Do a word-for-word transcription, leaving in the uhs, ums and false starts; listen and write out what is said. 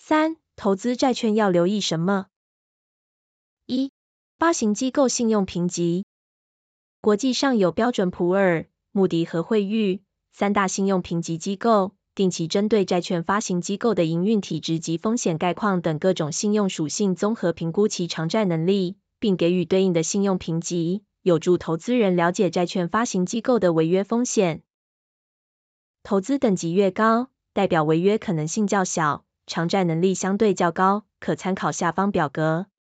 三、投资债券要留意什么？一、发行机构信用评级。国际上有标准普尔、穆迪和惠誉三大信用评级机构，定期针对债券发行机构的营运体质及风险概况等各种信用属性综合评估其偿债能力，并给予对应的信用评级，有助投资人了解债券发行机构的违约风险。投资等级越高，代表违约可能性较小，偿债能力相对较高，可参考下方表格。